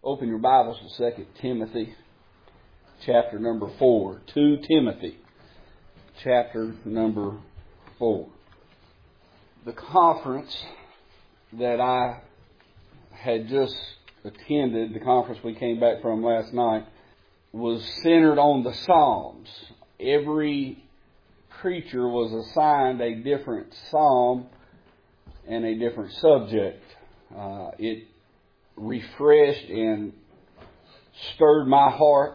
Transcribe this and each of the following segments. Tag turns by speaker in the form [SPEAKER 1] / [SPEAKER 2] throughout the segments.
[SPEAKER 1] open your Bibles to 2 Timothy, chapter number 4. 2 Timothy, chapter number 4. The conference that I had just attended, the conference we came back from last night, was centered on the Psalms. Every preacher was assigned a different psalm and a different subject. It refreshed and stirred my heart,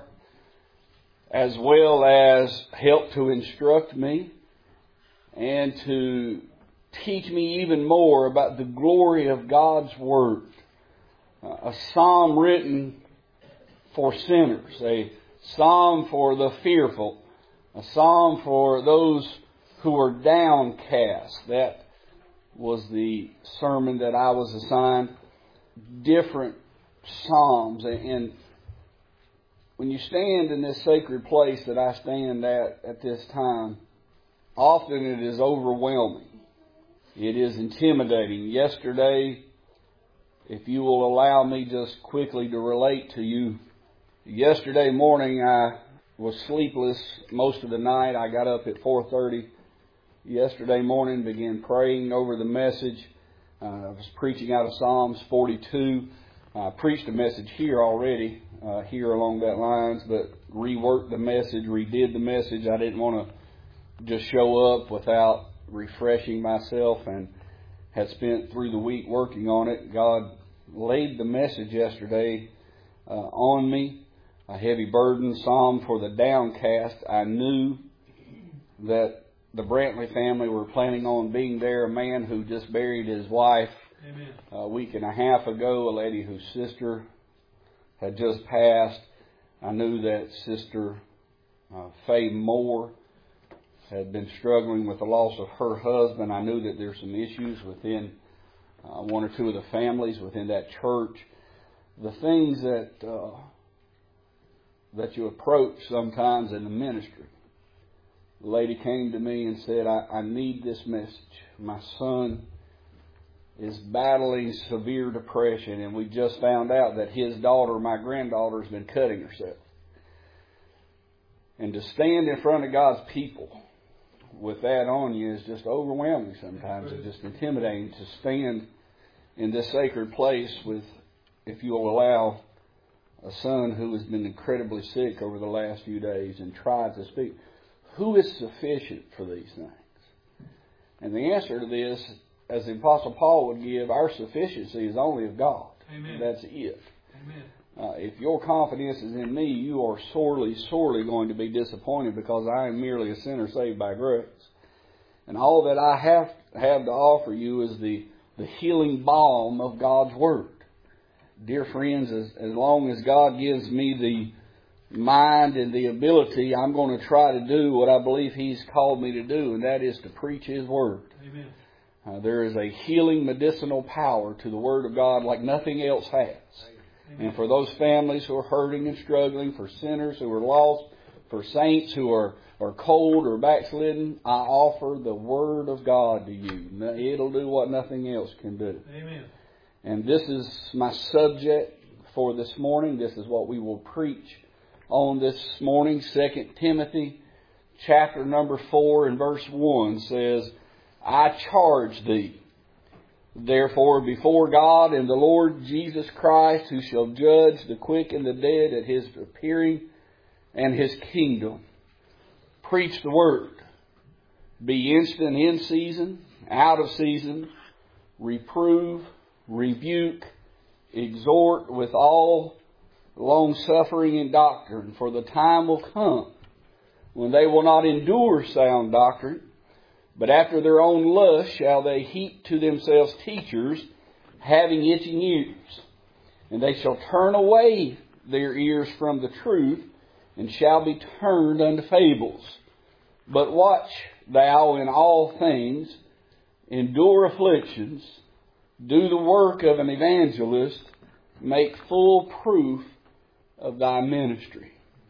[SPEAKER 1] as well as helped to instruct me and to teach me even more about the glory of God's Word. A psalm written for sinners, a psalm for the fearful, a psalm for those who are downcast. That was the sermon that I was assigned. Different psalms. And when you stand in this sacred place that I stand at this time, often it is overwhelming. It is intimidating. Yesterday, if you will allow me just quickly to relate to you, yesterday morning I was sleepless most of the night. I got up at 4:30 yesterday morning, began praying over the message. I was preaching out of Psalms 42. I preached a message here already, here along that lines, but reworked the message, redid the message. I didn't want to just show up without refreshing myself, and had spent through the week working on it. God laid the message yesterday on me, a heavy burden, psalm for the downcast. I knew that the Brantley family were planning on being there. A man who just buried his wife a week and a half ago, a lady whose sister had just passed. I knew that Sister Faye Moore had been struggling with the loss of her husband. I knew that there's some issues within one or two of the families within that church. The things that you approach sometimes in the ministry. The lady came to me and said, I need this message. My son is battling severe depression, and we just found out that his daughter, my granddaughter, has been cutting herself. And to stand in front of God's people with that on you is just overwhelming sometimes. It's just intimidating to stand in this sacred place with, if you will allow, a son who has been incredibly sick over the last few days and tried to speak. Who is sufficient for these things? And the answer to this, as the Apostle Paul would give, our sufficiency is only of God. Amen. That's it. Amen. If your confidence is in me, you are sorely, sorely going to be disappointed, because I am merely a sinner saved by grace. And all that I have to offer you is the healing balm of God's Word. Dear friends, as long as God gives me the mind and the ability, I'm going to try to do what I believe He's called me to do, and that is to preach His Word. Amen. There is a healing medicinal power to the Word of God like nothing else has. Amen. And for those families who are hurting and struggling, for sinners who are lost, for saints who are cold or backslidden, I offer the Word of God to you. It'll do what nothing else can do. Amen. And this is my subject for this morning. This is what we will preach on this morning. 2 Timothy chapter number 4 and verse 1 says, I charge thee, therefore, before God and the Lord Jesus Christ, who shall judge the quick and the dead at His appearing and His kingdom. Preach the Word. Be instant in season, out of season. Reprove, rebuke, exhort with all long-suffering and doctrine. For the time will come when they will not endure sound doctrine, but after their own lust shall they heap to themselves teachers, having itching ears. And they shall turn away their ears from the truth, and shall be turned unto fables. But watch thou in all things, endure afflictions, do the work of an evangelist, make full proof of thy ministry.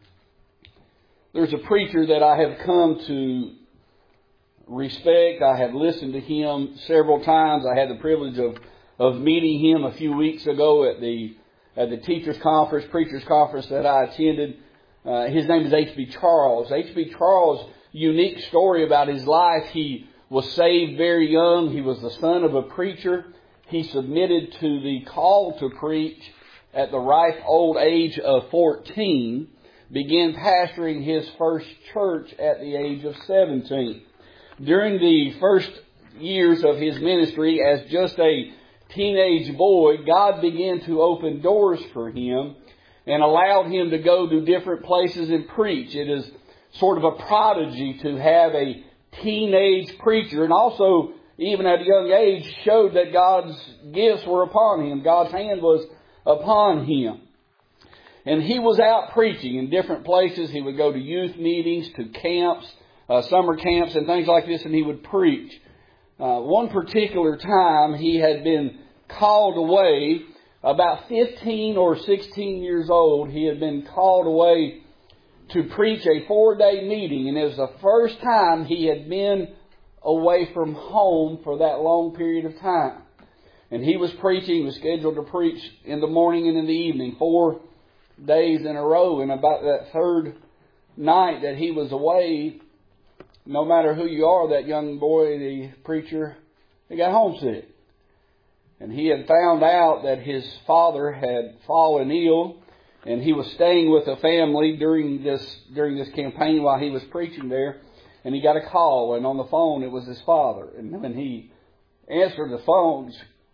[SPEAKER 1] There's a preacher that I have come to respect. I have listened to him several times. I had the privilege of meeting him a few weeks ago at the at the teachers' conference, preachers' conference that I attended. His name is H.B. Charles. H.B. Charles' unique story about his life, he was saved very young. He was the son of a preacher. He submitted to the call to preach at the ripe old age of 14, began pastoring his first church at the age of 17. During the first years of his ministry as just a teenage boy, God began to open doors for him and allowed him to go to different places and preach. It is sort of a prodigy to have a teenage preacher, and also, even at a young age, showed that God's gifts were upon him. God's hand was upon him. And he was out preaching in different places. He would go to youth meetings, to camps, summer camps and things like this, and he would preach. One particular time he had been called away, about 15 or 16 years old. He had been called away to preach a 4-day meeting, and it was the first time he had been away from home for that long period of time. And he was preaching, he was scheduled to preach in the morning and in the evening, 4 days in a row. And about that third night that he was away, no matter who you are, that young boy, the preacher, he got homesick. And he had found out that his father had fallen ill, and he was staying with a family during this campaign while he was preaching there. And he got a call, and on the phone it was his father. And when he answered the phone,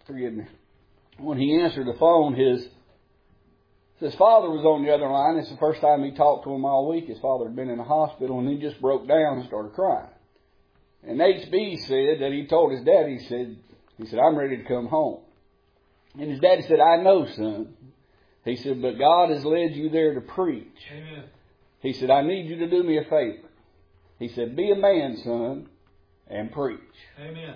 [SPEAKER 1] when he answered the phone, his father was on the other line. It's the first time he talked to him all week. His father had been in the hospital, and he just broke down and started crying. And HB said that he told his daddy, he said, I'm ready to come home. And his daddy said, I know, son. He said, but God has led you there to preach.
[SPEAKER 2] Amen.
[SPEAKER 1] He said, I need you to do me a favor. He said, be a man, son, and preach.
[SPEAKER 2] Amen.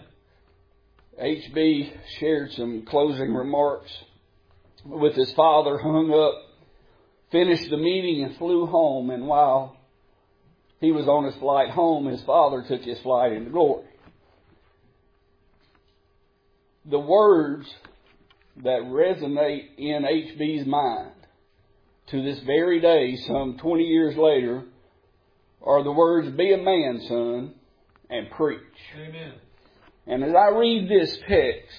[SPEAKER 1] HB shared some closing remarks with his father, hung up, finished the meeting, and flew home. And while he was on his flight home, his father took his flight into glory. The words that resonate in HB's mind to this very day, some 20 years later, are the words, be a man, son, and preach.
[SPEAKER 2] Amen.
[SPEAKER 1] And as I read this text,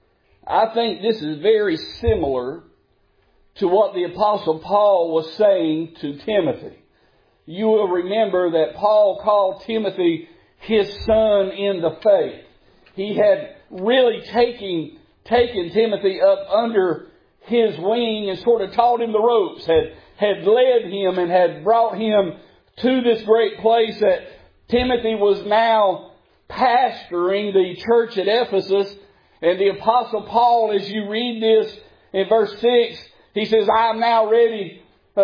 [SPEAKER 1] I think this is very similar to what the Apostle Paul was saying to Timothy. You will remember that Paul called Timothy his son in the faith. He had really taken Timothy up under his wing and sort of taught him the ropes, had led him and had brought him to this great place that Timothy was now pastoring the church at Ephesus. And the Apostle Paul, as you read this in verse 6, he says, I am now ready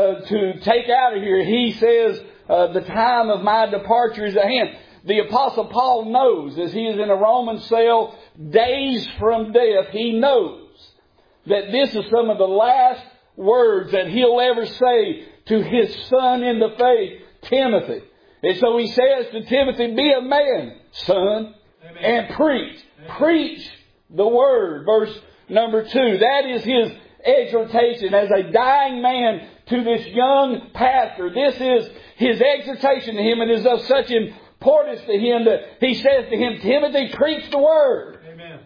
[SPEAKER 1] to take out of here. He says, the time of my departure is at hand. The Apostle Paul knows, as he is in a Roman cell, days from death, he knows that this is some of the last words that he'll ever say to his son in the faith, Timothy. And so he says to Timothy, be a man, son, Amen. And preach. Amen. Preach the word. Verse number 2. That is his exhortation as a dying man to this young pastor. This is his exhortation to him, and is of such importance to him that he says to him, Timothy, preach the word.
[SPEAKER 2] Amen.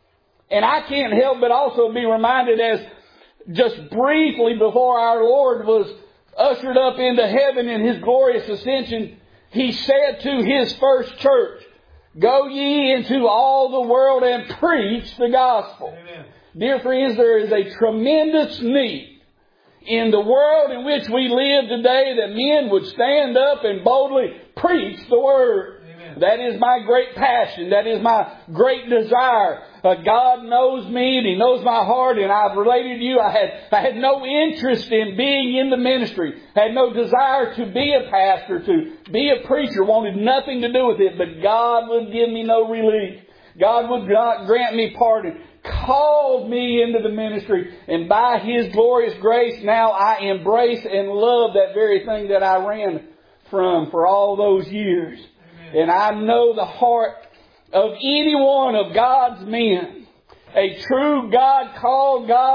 [SPEAKER 1] And I can't help but also be reminded, as just briefly before our Lord was ushered up into heaven in His glorious ascension, He said to His first church, go ye into all the world and preach the gospel.
[SPEAKER 2] Amen.
[SPEAKER 1] Dear friends, there is a tremendous need in the world in which we live today that men would stand up and boldly preach the word.
[SPEAKER 2] Amen.
[SPEAKER 1] That is my great passion. That is my great desire. God knows me and He knows my heart, and I've related to you. I had no interest in being in the ministry. I had no desire to be a pastor, to be a preacher. Wanted nothing to do with it. But God would give me no relief. God would not grant me pardon. Called me into the ministry, and by His glorious grace now I embrace and love that very thing that I ran from for all those years.
[SPEAKER 2] Amen.
[SPEAKER 1] And I know the heart of any one of God's men, a true God-called, God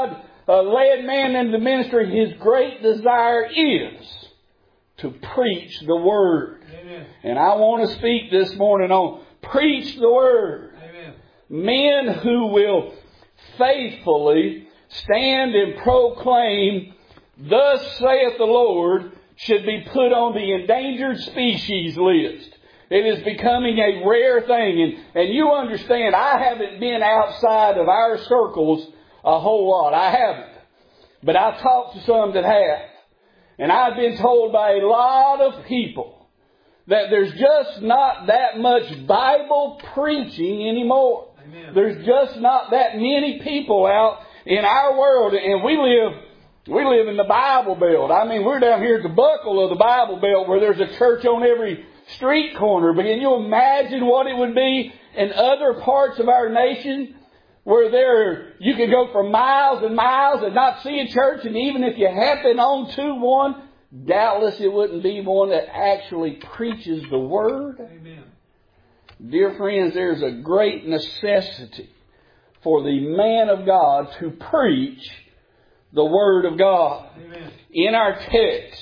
[SPEAKER 1] led man into ministry, his great desire is to preach the Word.
[SPEAKER 2] Amen.
[SPEAKER 1] And I want to speak this morning on preach the Word.
[SPEAKER 2] Amen.
[SPEAKER 1] Men who will faithfully stand and proclaim, "Thus saith the Lord," should be put on the endangered species list. It is becoming a rare thing. And you understand, I haven't been outside of our circles a whole lot. I haven't. But I've talked to some that have. And I've been told by a lot of people that there's just not that much Bible preaching anymore.
[SPEAKER 2] Amen.
[SPEAKER 1] There's just not that many people out in our world. And we live in the Bible Belt. I mean, we're down here at the buckle of the Bible Belt where there's a church on every street corner. But can you imagine what it would be in other parts of our nation where you could go for miles and miles and not see a church, and even if you happen on to one, doubtless it wouldn't be one that actually preaches the Word.
[SPEAKER 2] Amen.
[SPEAKER 1] Dear friends, there's a great necessity for the man of God to preach the Word of God.
[SPEAKER 2] Amen.
[SPEAKER 1] In our text,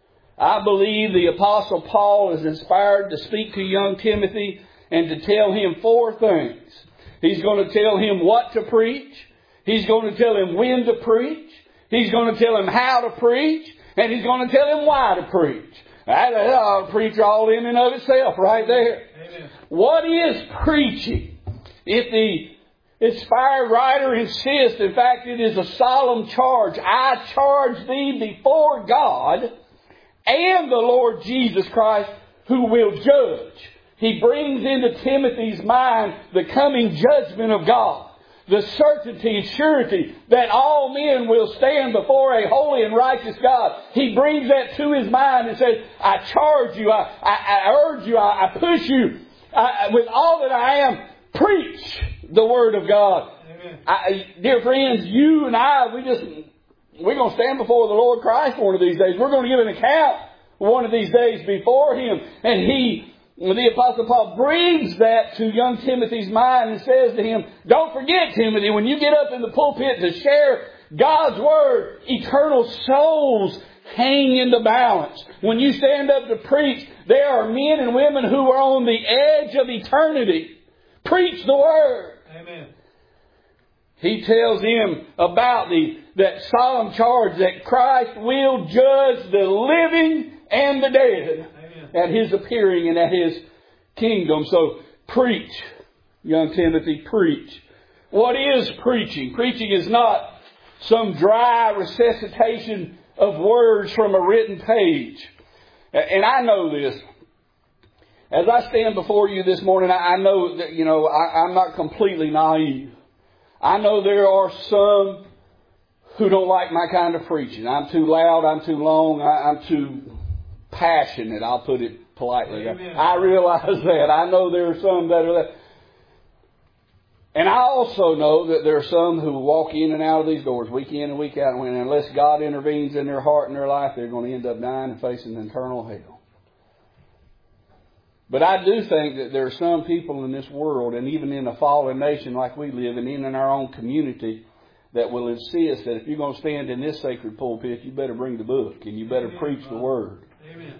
[SPEAKER 1] I believe the Apostle Paul is inspired to speak to young Timothy and to tell him 4 things. He's going to tell him what to preach. He's going to tell him when to preach. He's going to tell him how to preach. And he's going to tell him why to preach. That's a preacher all in and of itself right there.
[SPEAKER 2] Amen.
[SPEAKER 1] What is preaching? If the inspired writer insists, in fact, it is a solemn charge. I charge thee before God and the Lord Jesus Christ, who will judge. He brings into Timothy's mind the coming judgment of God, the certainty and surety that all men will stand before a holy and righteous God. He brings that to his mind and says, I charge you, I urge you, I push you, with all that I am, preach the Word of God.
[SPEAKER 2] Amen.
[SPEAKER 1] Dear friends, you and I, we're going to stand before the Lord Christ one of these days. We're going to give an account one of these days before Him. And the Apostle Paul brings that to young Timothy's mind and says to him, don't forget, Timothy, when you get up in the pulpit to share God's Word, eternal souls hang in the balance. When you stand up to preach, there are men and women who are on the edge of eternity. Preach the Word.
[SPEAKER 2] Amen.
[SPEAKER 1] He tells him about that solemn charge that Christ will judge the living and the dead.
[SPEAKER 2] Amen.
[SPEAKER 1] At His appearing and at His kingdom. So preach, young Timothy, preach. What is preaching? Preaching is not some dry resuscitation of words from a written page. And I know this. As I stand before you this morning, I know that, I'm not completely naive. I know there are some who don't like my kind of preaching. I'm too loud, I'm too long, I'm too passionate, I'll put it politely.
[SPEAKER 2] Amen.
[SPEAKER 1] I realize that. I know there are some that are that. And I also know that there are some who walk in and out of these doors week in and week out, and unless God intervenes in their heart and their life, they're going to end up dying and facing eternal hell. But I do think that there are some people in this world, and even in a fallen nation like we live in, even in our own community, that will insist that if you're going to stand in this sacred pulpit, you better bring the book and you better
[SPEAKER 2] Amen.
[SPEAKER 1] preach the Word.
[SPEAKER 2] Amen.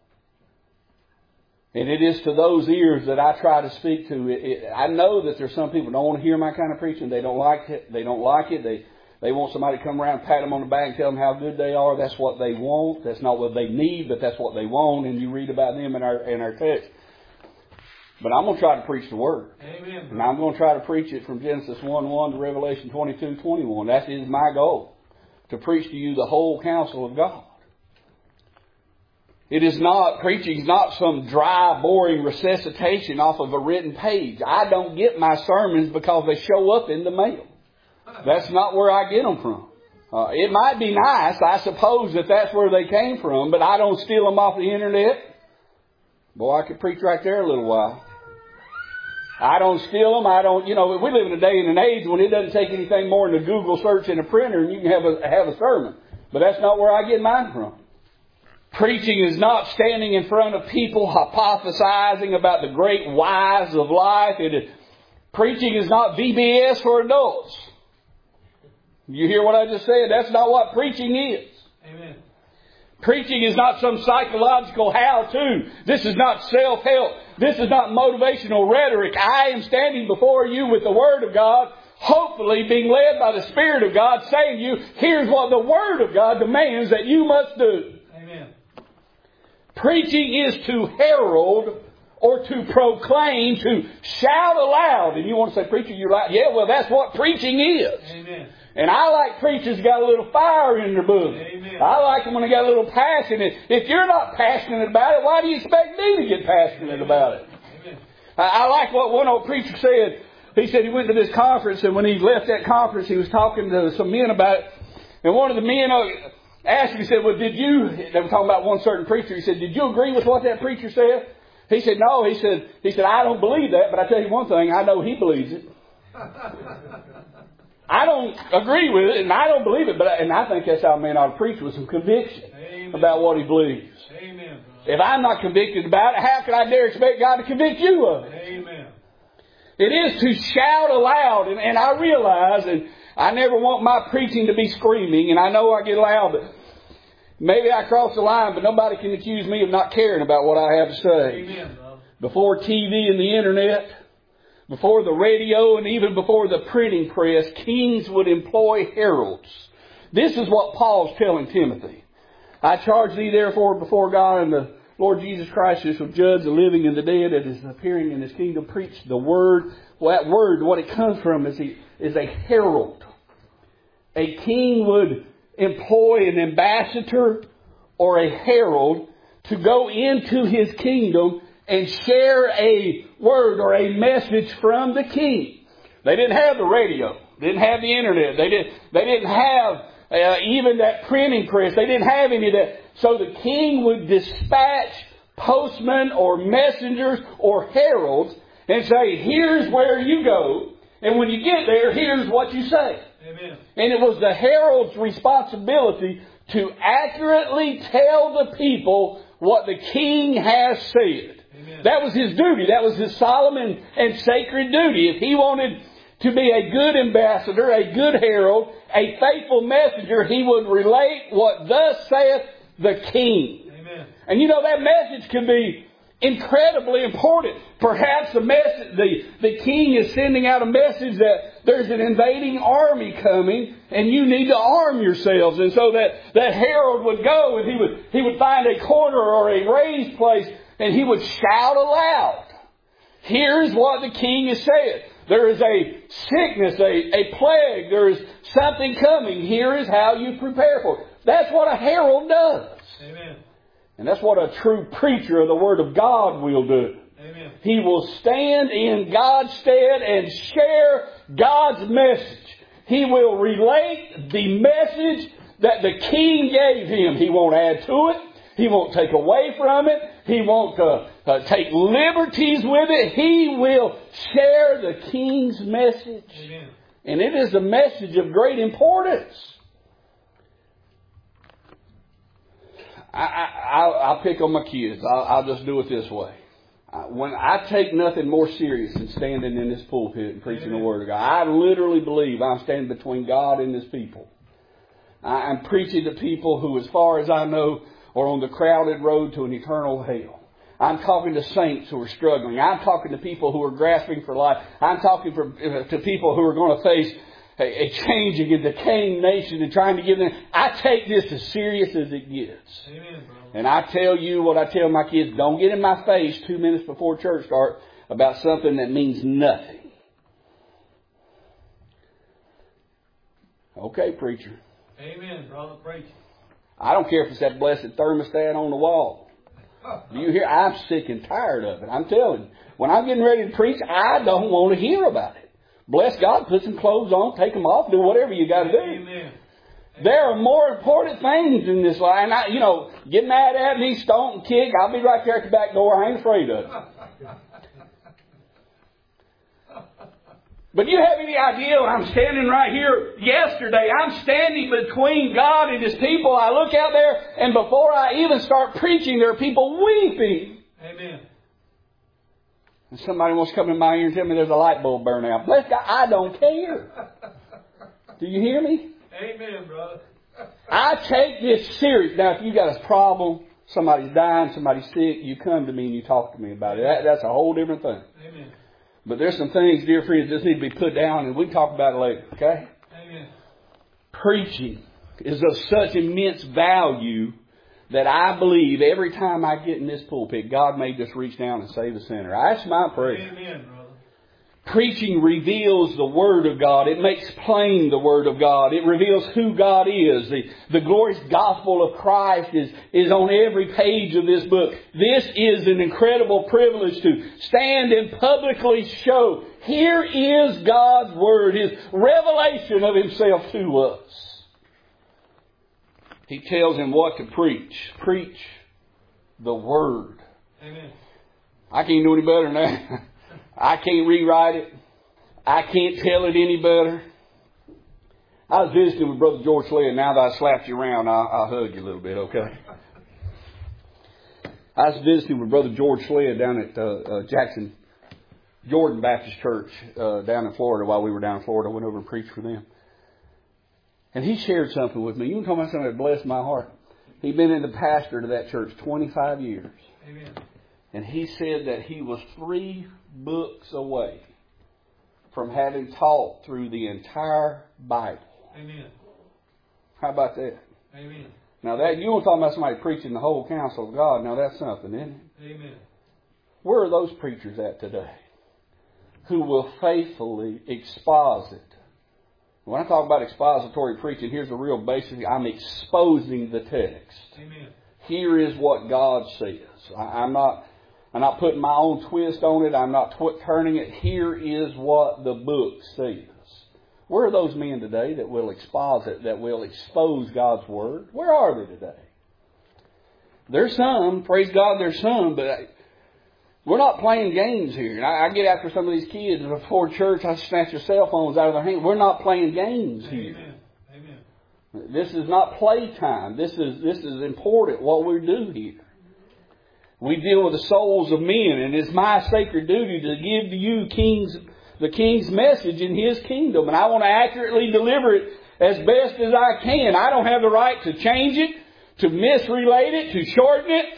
[SPEAKER 1] And it is to those ears that I try to speak to. I know that there's some people who don't want to hear my kind of preaching. They don't like it. They don't like it. They want somebody to come around, pat them on the back, and tell them how good they are. That's what they want. That's not what they need, but that's what they want. And you read about them in our text. But I'm going to try to preach the Word.
[SPEAKER 2] Amen.
[SPEAKER 1] And I'm going to try to preach it from Genesis 1:1 to Revelation 22:21. That is my goal, to preach to you the whole counsel of God. Preaching is not some dry, boring resuscitation off of a written page. I don't get my sermons because they show up in the mail. That's not where I get them from. It might be nice. I suppose that's where they came from, but I don't steal them off the internet. Boy, I could preach right there a little while. I don't steal them. We live in a day and an age when it doesn't take anything more than a Google search and a printer and you can have a sermon. But that's not where I get mine from. Preaching is not standing in front of people hypothesizing about the great whys of life. Preaching is not VBS for adults. You hear what I just said? That's not what preaching is.
[SPEAKER 2] Amen.
[SPEAKER 1] Preaching is not some psychological how-to. This is not self-help. This is not motivational rhetoric. I am standing before you with the Word of God, hopefully being led by the Spirit of God, saying to you, here's what the Word of God demands that you must do.
[SPEAKER 2] Amen.
[SPEAKER 1] Preaching is to herald or to proclaim, to shout aloud. And you want to say, preacher, you're like, yeah, well, that's what preaching is.
[SPEAKER 2] Amen.
[SPEAKER 1] And I like preachers got a little fire in their book.
[SPEAKER 2] Amen.
[SPEAKER 1] I like them when they got a little passion. If you're not passionate about it, why do you expect me to get passionate about it?
[SPEAKER 2] Amen.
[SPEAKER 1] I like what one old preacher said. He said he went to this conference, and when he left that conference, he was talking to some men about it. And one of the men asked him, he said, well, they were talking about one certain preacher. He said, did you agree with what that preacher said? He said, no. He said, I don't believe that, but I tell you one thing, I know he believes it. I don't agree with it, and I don't believe it, and I think that's how a man ought to preach, with some conviction.
[SPEAKER 2] Amen.
[SPEAKER 1] About what he believes.
[SPEAKER 2] Amen.
[SPEAKER 1] If I'm not convicted about it, how can I dare expect God to convict you of it?
[SPEAKER 2] Amen.
[SPEAKER 1] It is to shout aloud, and I realize, and I never want my preaching to be screaming, and I know I get loud, but maybe I cross the line, but nobody can accuse me of not caring about what I have to say.
[SPEAKER 2] Amen.
[SPEAKER 1] Before TV and the internet, before the radio, and even before the printing press, kings would employ heralds. This is what Paul's telling Timothy. I charge thee therefore before God and the Lord Jesus Christ, who shall judge the living and the dead, that is appearing in His kingdom, preach the word. Well, that word, what it comes from is a herald. A king would employ an ambassador or a herald to go into his kingdom and share a word or a message from the king. They didn't have the radio. They didn't have the internet. They didn't have even that printing press. They didn't have any of that. So the king would dispatch postmen or messengers or heralds and say, here's where you go. And when you get there, here's what you say.
[SPEAKER 2] Amen.
[SPEAKER 1] And it was the herald's responsibility to accurately tell the people what the king has said.
[SPEAKER 2] Amen.
[SPEAKER 1] That was his duty. That was his solemn and sacred duty. If he wanted to be a good ambassador, a good herald, a faithful messenger, he would relate what thus saith the king.
[SPEAKER 2] Amen.
[SPEAKER 1] And you know, that message can be incredibly important. Perhaps the king is sending out a message that there's an invading army coming and you need to arm yourselves. And so that herald would go and he would find a corner or a raised place and he would shout aloud. Here's what the king has said. There is a sickness, a plague. There is something coming. Here is how you prepare for it. That's what a herald does.
[SPEAKER 2] Amen.
[SPEAKER 1] And that's what a true preacher of the Word of God will do.
[SPEAKER 2] Amen.
[SPEAKER 1] He will stand in God's stead and share God's message. He will relate the message that the king gave him. He won't add to it. He won't take away from it. He won't take liberties with it. He will share the king's message.
[SPEAKER 2] Amen.
[SPEAKER 1] And it is a message of great importance. I'll pick on my kids. I'll just do it this way. When I take nothing more serious than standing in this pulpit and preaching the Word of God, I literally believe I'm standing between God and His people. I'm preaching to people who, as far as I know, are on the crowded road to an eternal hell. I'm talking to saints who are struggling. I'm talking to people who are grasping for life. I'm talking to people who are going to face a changing and decaying nation and trying to give them. I take this as serious as it gets.
[SPEAKER 2] Amen, bro.
[SPEAKER 1] And I tell you what I tell my kids, don't get in my face 2 minutes before church start about something that means nothing. Okay, preacher.
[SPEAKER 2] Amen, brother. Preach.
[SPEAKER 1] I don't care if it's that blessed thermostat on the wall. Do you hear? I'm sick and tired of it. I'm telling you. When I'm getting ready to preach, I don't want to hear about it. Bless God, put some clothes on, take them off, do whatever you got to do.
[SPEAKER 2] Amen.
[SPEAKER 1] There are more important things in this life. And get mad at me, stomp and kick. I'll be right there at the back door. I ain't afraid of it. But you have any idea when I'm standing right here yesterday, I'm standing between God and His people. I look out there, and before I even start preaching, there are people weeping.
[SPEAKER 2] Amen.
[SPEAKER 1] And somebody wants to come in my ear and tell me there's a light bulb burning out. Bless God, I don't care. Do you hear me?
[SPEAKER 2] Amen, brother.
[SPEAKER 1] I take this serious. Now, if you got a problem, somebody's dying, somebody's sick, you come to me and you talk to me about it. That's a whole different thing.
[SPEAKER 2] Amen.
[SPEAKER 1] But there's some things, dear friends, that just need to be put down, and we can talk about it later, okay?
[SPEAKER 2] Amen.
[SPEAKER 1] Preaching is of such immense value that I believe every time I get in this pulpit, God may just reach down and save a sinner. That's my prayer.
[SPEAKER 2] Amen, brother.
[SPEAKER 1] Preaching reveals the Word of God. It makes plain the Word of God. It reveals who God is. The glorious gospel of Christ is on every page of this book. This is an incredible privilege to stand and publicly show, here is God's Word, His revelation of Himself to us. He tells him what to preach. Preach the Word.
[SPEAKER 2] Amen.
[SPEAKER 1] I can't do any better than that. I can't rewrite it. I can't tell it any better. I was visiting with Brother George Sled. Now that I slapped you around, I'll hug you a little bit, okay? I was visiting with Brother George Sled down at Jackson Jordan Baptist Church down in Florida while we were down in Florida. I went over and preached for them. And he shared something with me. You can talk about something that blessed my heart. He'd been in the pastor to that church 25 years.
[SPEAKER 2] Amen.
[SPEAKER 1] And he said that he was 3 books away from having taught through the entire Bible.
[SPEAKER 2] Amen.
[SPEAKER 1] How about that?
[SPEAKER 2] Amen.
[SPEAKER 1] Now that you want to talk about somebody preaching the whole counsel of God. Now that's something, isn't it?
[SPEAKER 2] Amen.
[SPEAKER 1] Where are those preachers at today? Who will faithfully exposit. When I talk about expository preaching, here's the real basic. I'm exposing the text.
[SPEAKER 2] Amen.
[SPEAKER 1] Here is what God says. I'm not putting my own twist on it. I'm not turning it. Here is what the book says. Where are those men today that will exposit, that will expose God's Word? Where are they today? There's some, praise God, there's some, but we're not playing games here. And I get after some of these kids before church, I snatch their cell phones out of their hands. We're not playing games here.
[SPEAKER 2] Amen. Amen.
[SPEAKER 1] This is not playtime. This is important, what we do here. We deal with the souls of men, and it's my sacred duty to give to you the King's message in His kingdom. And I want to accurately deliver it as best as I can. I don't have the right to change it, to misrelate it, to shorten it,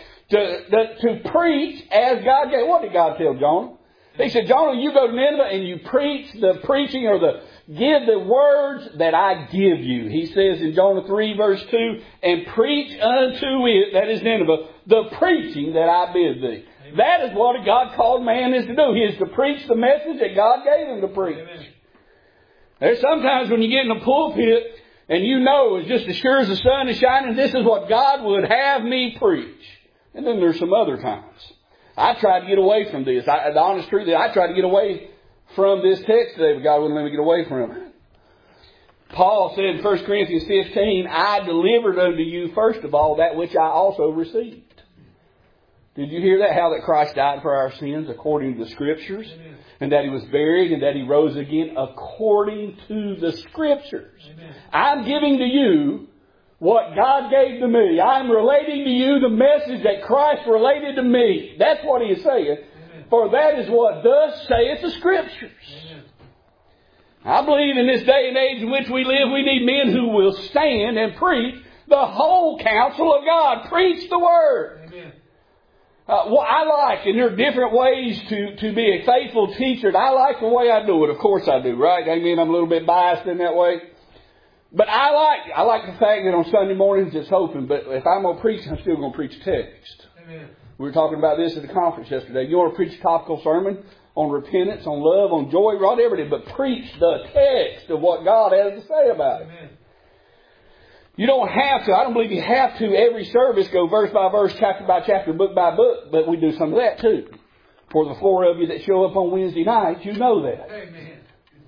[SPEAKER 1] to preach as God gave. What did God tell Jonah? He said, Jonah, you go to Nineveh and you preach the preaching or give the words that I give you. He says in Jonah 3 verse 2, and preach unto it, that is Nineveh, the preaching that I bid thee. Amen. That is what God called man is to do. He is to preach the message that God gave him to preach. Amen. There's sometimes when you get in the pulpit and you know it's just as sure as the sun is shining, this is what God would have me preach. And then there's some other times. I tried to get away from this. The honest truth is I tried to get away from this text today, but God wouldn't let me get away from it. Paul said in 1 Corinthians 15, I delivered unto you first of all that which I also received. Did you hear that? How that Christ died for our sins according to the Scriptures. Amen. And that He was buried and that He rose again according to the Scriptures. Amen. I'm giving to you what God gave to me. I'm relating to you the message that Christ related to me. That's what He is saying. Amen. For that is what thus saith the Scriptures. Amen. I believe in this day and age in which we live, we need men who will stand and preach the whole counsel of God. Preach the Word. Amen. I like, and there are different ways to be a faithful teacher. I like the way I do it. Of course I do, right? Amen. I'm a little bit biased in that way. But I like the fact that on Sunday mornings it's open. But if I'm going to preach, I'm still going to preach text. Amen. We were talking about this at the conference yesterday. You want to preach a topical sermon on repentance, on love, on joy, whatever it is, but preach the text of what God has to say about it. Amen. You don't have to. I don't believe you have to every service go verse by verse, chapter by chapter, book by book. But we do some of that too. For the 4 of you that show up on Wednesday nights, you know that. Amen.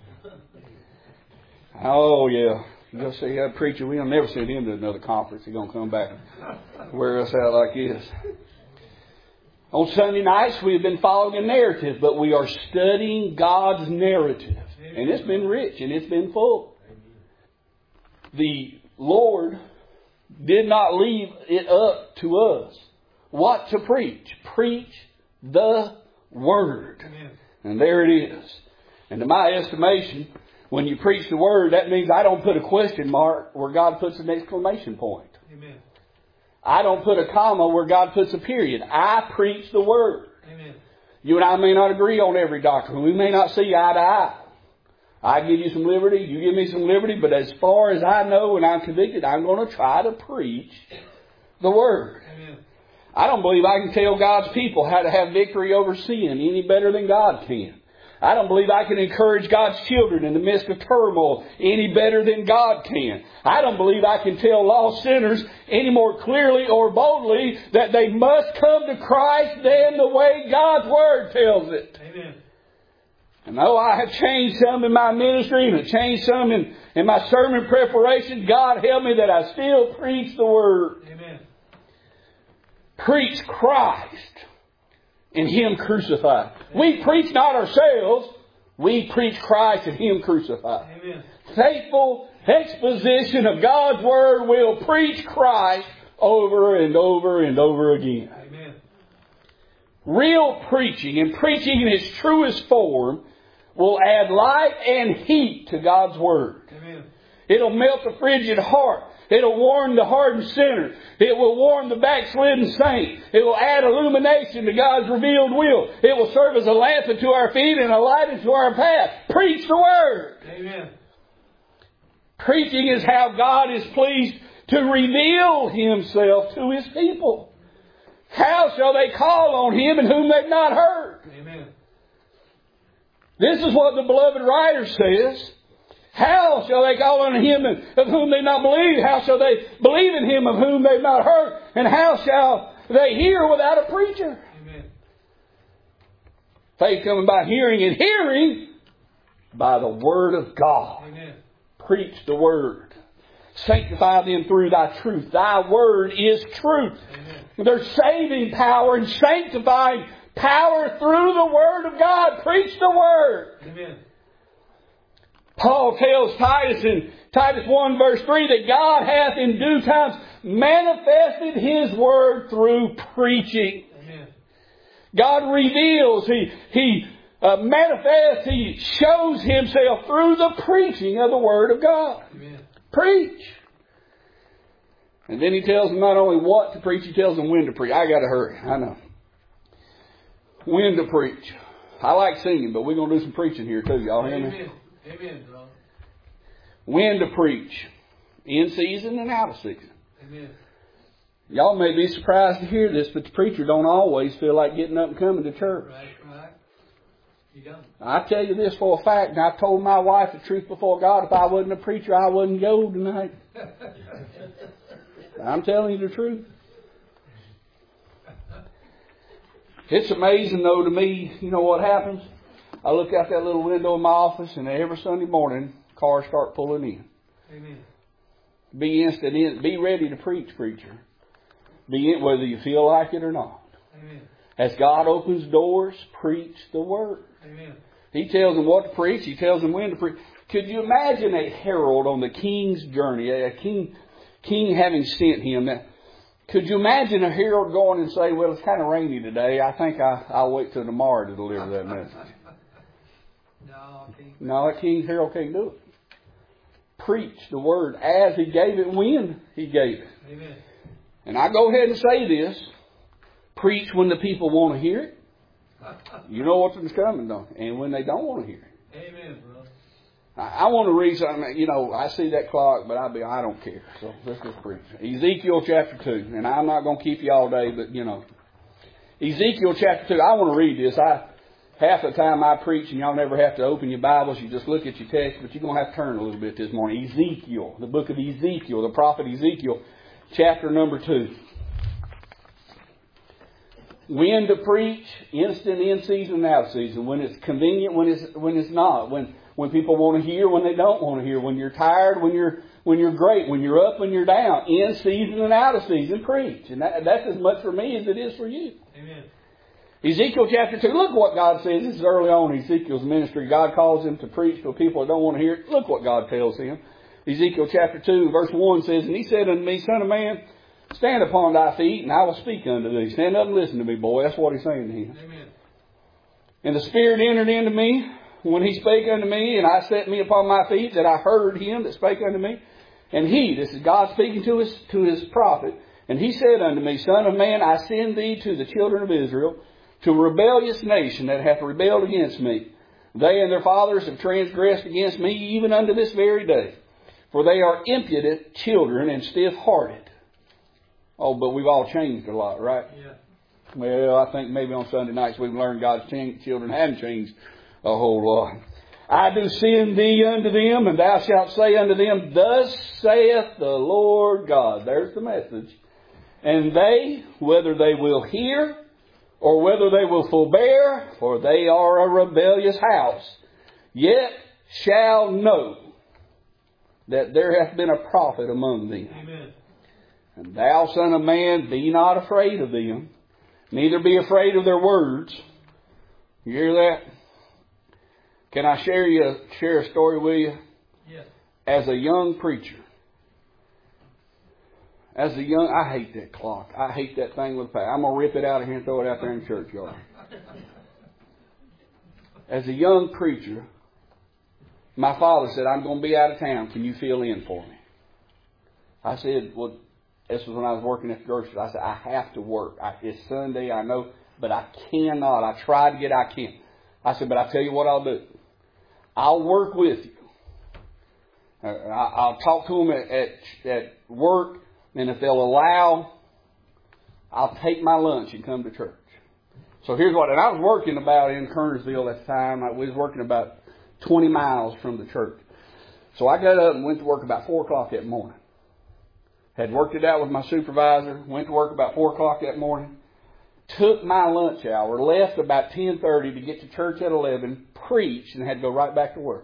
[SPEAKER 1] Oh yeah. You'll see that preacher. We'll never send him to another conference. He's going to come back and wear us out like this. On Sunday nights, we've been following a narrative, but we are studying God's narrative. And it's been rich and it's been full. The Lord did not leave it up to us what to preach. Preach the Word. Amen. And there it is. And to my estimation, When you preach the Word, that means I don't put a question mark where God puts an exclamation point.
[SPEAKER 2] Amen.
[SPEAKER 1] I don't put a comma where God puts a period. I preach the Word.
[SPEAKER 2] Amen.
[SPEAKER 1] You and I may not agree on every doctrine. We may not see eye to eye. I give you some liberty, you give me some liberty, but as far as I know and I'm convicted, I'm going to try to preach the Word.
[SPEAKER 2] Amen.
[SPEAKER 1] I don't believe I can tell God's people how to have victory over sin any better than God can. I don't believe I can encourage God's children in the midst of turmoil any better than God can. I don't believe I can tell lost sinners any more clearly or boldly that they must come to Christ than the way God's Word tells it.
[SPEAKER 2] Amen.
[SPEAKER 1] And though I have changed some in my ministry and have changed some in my sermon preparation, God help me that I still preach the Word.
[SPEAKER 2] Amen.
[SPEAKER 1] Preach Christ and Him crucified. We preach not ourselves. We preach Christ and Him crucified.
[SPEAKER 2] Amen.
[SPEAKER 1] Faithful exposition of God's Word will preach Christ over and over and over again.
[SPEAKER 2] Amen.
[SPEAKER 1] Real preaching, and preaching in its truest form, will add light and heat to God's Word.
[SPEAKER 2] Amen.
[SPEAKER 1] It'll melt the frigid heart. It'll warm the hardened sinner. It will warm the backslidden saint. It will add illumination to God's revealed will. It will serve as a lamp unto our feet and a light unto our path. Preach the Word.
[SPEAKER 2] Amen.
[SPEAKER 1] Preaching is how God is pleased to reveal Himself to His people. How shall they call on Him in whom they've not heard?
[SPEAKER 2] Amen.
[SPEAKER 1] This is what the beloved writer says. How shall they call on Him of whom they not believe? How shall they believe in Him of whom they've not heard? And how shall they hear without a preacher?
[SPEAKER 2] Amen.
[SPEAKER 1] Faith coming by hearing, and hearing by the Word of God.
[SPEAKER 2] Amen.
[SPEAKER 1] Preach the Word. Sanctify them through Thy truth. Thy Word is truth.
[SPEAKER 2] Amen.
[SPEAKER 1] There's saving power and sanctifying power through the Word of God. Preach the Word.
[SPEAKER 2] Amen.
[SPEAKER 1] Paul tells Titus in Titus 1 verse 3 that God hath in due times manifested His Word through preaching.
[SPEAKER 2] Amen.
[SPEAKER 1] God reveals, He manifests, He shows Himself through the preaching of the Word of God.
[SPEAKER 2] Amen.
[SPEAKER 1] Preach. And then He tells them not only what to preach, He tells them when to preach. I got to hurry. I know. When to preach. I like singing, but we're going to do some preaching here too. Y'all hear me?
[SPEAKER 2] Amen. Amen, brother.
[SPEAKER 1] When to preach. In season and out of season.
[SPEAKER 2] Amen.
[SPEAKER 1] Y'all may be surprised to hear this, but the preacher don't always feel like getting up and coming to church.
[SPEAKER 2] Right. You don't.
[SPEAKER 1] I tell you this for a fact, and I told my wife the truth before God, if I wasn't a preacher, I wouldn't go tonight. I'm telling you the truth. It's amazing though to me, you know what happens? I look out that little window in my office, and every Sunday morning, cars start pulling in.
[SPEAKER 2] Amen.
[SPEAKER 1] Be instant in. Be ready to preach, preacher. Be in, whether you feel like it or not.
[SPEAKER 2] Amen.
[SPEAKER 1] As God opens doors, preach the Word.
[SPEAKER 2] Amen.
[SPEAKER 1] He tells them what to preach. He tells them when to preach. Could you imagine a herald on the king's journey, a king having sent him? Could you imagine a herald going and say, well, it's kind of rainy today. I think I'll wait till tomorrow to deliver that message. No, a king's herald can't do it. Preach the Word as He gave it, when He gave it.
[SPEAKER 2] Amen.
[SPEAKER 1] And I go ahead and say this. Preach when the people want to hear it. You know what's coming, don't you? And when they don't want to hear it.
[SPEAKER 2] Amen, brother.
[SPEAKER 1] I want to read something. You know, I see that clock, but I don't care. So let's just preach. Ezekiel chapter 2. And I'm not going to keep you all day, but you know. Ezekiel chapter 2. I want to read this. Half the time I preach, and y'all never have to open your Bibles. You just look at your text, but you're going to have to turn a little bit this morning. Ezekiel, the book of Ezekiel, the prophet Ezekiel, chapter number 2. When to preach, instant, in season, and out of season. When it's convenient, when it's not. When people want to hear, when they don't want to hear. When you're tired, when you're great. When you're up, when you're down. In season and out of season, preach. And that's as much for me as it is for you.
[SPEAKER 2] Amen.
[SPEAKER 1] Ezekiel chapter 2, look what God says. This is early on in Ezekiel's ministry. God calls him to preach to people that don't want to hear it. Look what God tells him. Ezekiel chapter 2, verse 1 says, and He said unto me, Son of man, stand upon thy feet, and I will speak unto thee. Stand up and listen to me, boy. That's what He's saying to him.
[SPEAKER 2] Amen.
[SPEAKER 1] And the Spirit entered into me when he spake unto me, and I set me upon my feet, that I heard him that spake unto me. And he, this is God speaking to his prophet, and he said unto me, Son of man, I send thee to the children of Israel, to a rebellious nation that hath rebelled against me. They and their fathers have transgressed against me even unto this very day. For they are impudent children and stiff-hearted. Oh, but we've all changed a lot, right?
[SPEAKER 2] Yeah.
[SPEAKER 1] Well, I think maybe on Sunday nights we've learned God's children haven't changed a whole lot. I do send thee unto them, and thou shalt say unto them, Thus saith the Lord God. There's the message. And they, whether they will hear, or whether they will forbear, for they are a rebellious house, yet shall know that there hath been a prophet among them.
[SPEAKER 2] Amen.
[SPEAKER 1] And thou, son of man, be not afraid of them, neither be afraid of their words. You hear that? Can I share a story with you?
[SPEAKER 2] Yes.
[SPEAKER 1] As a young preacher, I hate that clock. I hate that thing with a passion. I'm going to rip it out of here and throw it out there in the churchyard. As a young preacher, my father said, I'm going to be out of town. Can you fill in for me? I said, well, this was when I was working at the grocery store. I said, I have to work. It's Sunday, I know, but I cannot. I tried to get I can't. I said, but I'll tell you what I'll do. I'll work with you. I'll talk to them at work, and if they'll allow, I'll take my lunch and come to church. So here's what, and I was working about in Kernersville at the time. We was working about 20 miles from the church. So I got up and went to work about 4 o'clock that morning. Had worked it out with my supervisor, went to work about 4 o'clock that morning, took my lunch hour, left about 10:30 to get to church at 11, preached, and had to go right back to work.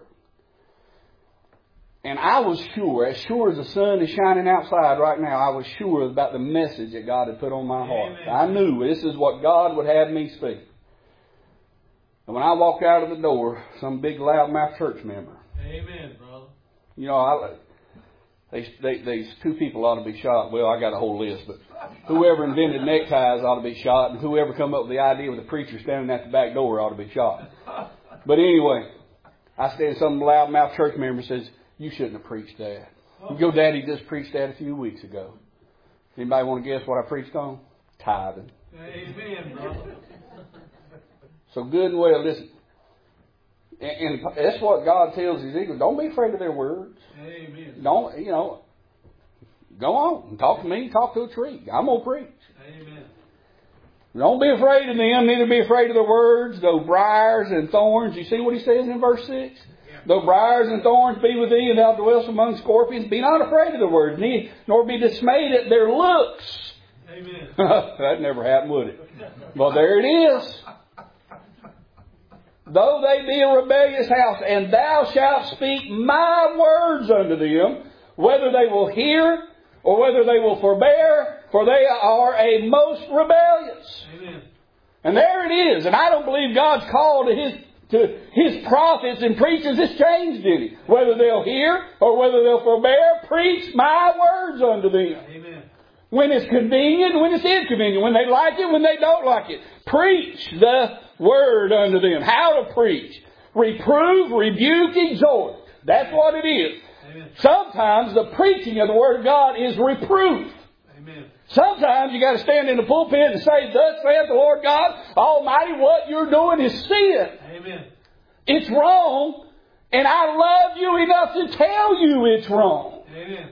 [SPEAKER 1] And I was sure as the sun is shining outside right now, I was sure about the message that God had put on my heart.
[SPEAKER 2] Amen.
[SPEAKER 1] I knew this is what God would have me speak. And when I walked out of the door, some big loudmouth church member.
[SPEAKER 2] Amen, brother.
[SPEAKER 1] You know, these 2 people ought to be shot. Well, I got a whole list, but whoever invented neckties ought to be shot, and whoever come up with the idea with the preacher standing at the back door ought to be shot. But anyway, I stand some loudmouth church member says, you shouldn't have preached that. Your daddy just preached that a few weeks ago. Anybody want to guess what I preached on? Tithing.
[SPEAKER 2] Amen, brother.
[SPEAKER 1] So good and well, listen. And that's what God tells His eagles. Don't be afraid of their words.
[SPEAKER 2] Amen.
[SPEAKER 1] Don't, go on and talk to me, talk to a tree. I'm going to preach.
[SPEAKER 2] Amen.
[SPEAKER 1] Don't be afraid of them, neither be afraid of their words, though briars and thorns. You see what he says in verse 6? Yeah. Though briars and thorns be with thee, and thou dwellest among scorpions, be not afraid of their words, nor be dismayed at their looks.
[SPEAKER 2] Amen.
[SPEAKER 1] That never happened, would it? Well, there it is. Though they be a rebellious house, and thou shalt speak my words unto them, whether they will hear or whether they will forbear, for they are a most rebellious.
[SPEAKER 2] Amen.
[SPEAKER 1] And there it is. And I don't believe God's call to His prophets and preachers has changed any. Whether they'll hear or whether they'll forbear, preach my words unto them.
[SPEAKER 2] Amen.
[SPEAKER 1] When it's convenient, when it's inconvenient, when they like it, when they don't like it. Preach the word unto them. How to preach. Reprove, rebuke, exhort. That's what it is.
[SPEAKER 2] Amen.
[SPEAKER 1] Sometimes the preaching of the Word of God is reproof.
[SPEAKER 2] Amen.
[SPEAKER 1] Sometimes you got to stand in the pulpit and say, Thus saith the Lord God Almighty, what you're doing is sin.
[SPEAKER 2] Amen.
[SPEAKER 1] It's wrong, and I love you enough to tell you it's wrong.
[SPEAKER 2] Amen.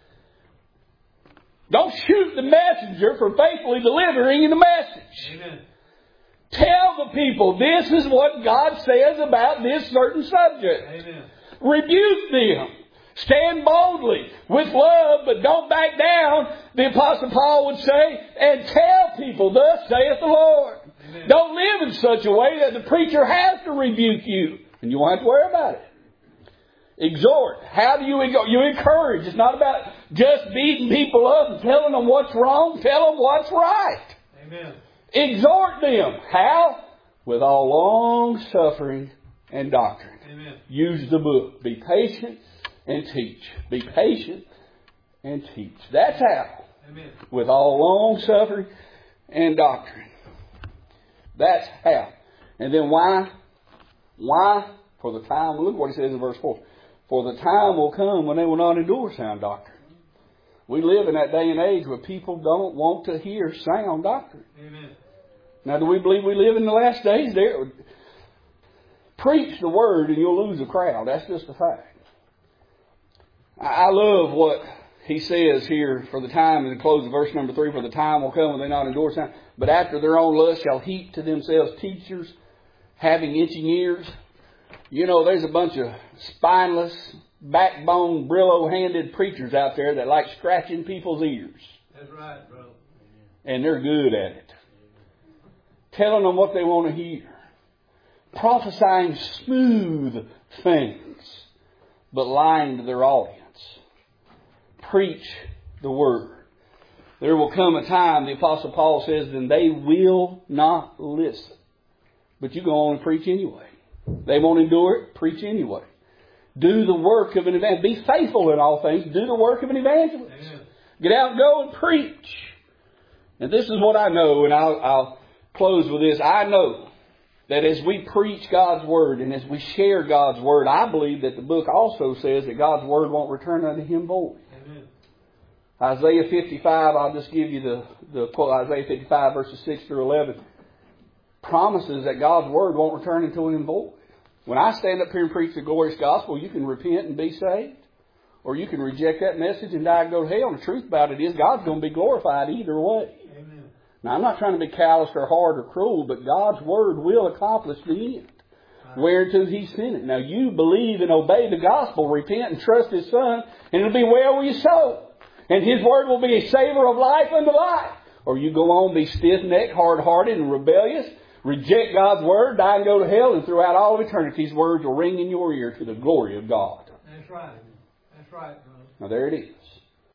[SPEAKER 1] Don't shoot the messenger for faithfully delivering the message.
[SPEAKER 2] Amen.
[SPEAKER 1] Tell the people this is what God says about this certain subject.
[SPEAKER 2] Amen.
[SPEAKER 1] Rebuke them. Stand boldly with love, but don't back down, the Apostle Paul would say, and tell people, Thus saith the Lord.
[SPEAKER 2] Amen.
[SPEAKER 1] Don't live in such a way that the preacher has to rebuke you, and you won't have to worry about it. Exhort. How do you exhort? You encourage. It's not about just beating people up and telling them what's wrong. Tell them what's right.
[SPEAKER 2] Amen.
[SPEAKER 1] Exhort them. How? With all long suffering and doctrine.
[SPEAKER 2] Amen.
[SPEAKER 1] Use the book. Be patient and teach. Be patient and teach. That's how.
[SPEAKER 2] Amen.
[SPEAKER 1] With all long suffering and doctrine. That's how. And then why? Why For the time, look what he says in verse 4. For the time will come when they will not endure sound doctrine. We live in that day and age where people don't want to hear sound doctrine.
[SPEAKER 2] Amen.
[SPEAKER 1] Now, do we believe we live in the last days? Preach the word and you'll lose a crowd. That's just a fact. I love what he says here, for the time, in the close of verse number 3, for the time will come when they not endure sound, but after their own lust shall heap to themselves teachers having itching ears. You know, there's a bunch of spineless, backbone, Brillo-handed preachers out there that like scratching people's ears.
[SPEAKER 2] That's right, brother.
[SPEAKER 1] And they're good at it. Telling them what they want to hear. Prophesying smooth things, but lying to their audience. Preach the word. There will come a time, the Apostle Paul says, then they will not listen. But you go on and preach anyway. They won't endure it, preach anyway. Do the work of an evangelist. Be faithful in all things. Do the work of an evangelist.
[SPEAKER 2] Amen.
[SPEAKER 1] Get out and go and preach. And this is what I know, and I'll close with this. I know that as we preach God's Word and as we share God's Word, I believe that the book also says that God's Word won't return unto Him void.
[SPEAKER 2] Amen.
[SPEAKER 1] Isaiah 55, I'll just give you the quote, Isaiah 55 verses 6 through 11, promises that God's Word won't return unto Him void. When I stand up here and preach the glorious gospel, you can repent and be saved. Or you can reject that message and die and go to hell. And the truth about it is God's going to be glorified either way.
[SPEAKER 2] Amen.
[SPEAKER 1] Now, I'm not trying to be callous or hard or cruel, but God's Word will accomplish the end. Whereunto He sent it. Now, you believe and obey the gospel, repent and trust His Son, and it'll be well with your soul. And His Word will be a savor of life unto life. Or you go on, be stiff-necked, hard-hearted, and rebellious, reject God's Word, die and go to hell, and throughout all of eternity, His words will ring in your ear to the glory of God.
[SPEAKER 2] That's right. That's right, brother.
[SPEAKER 1] Now, there it is.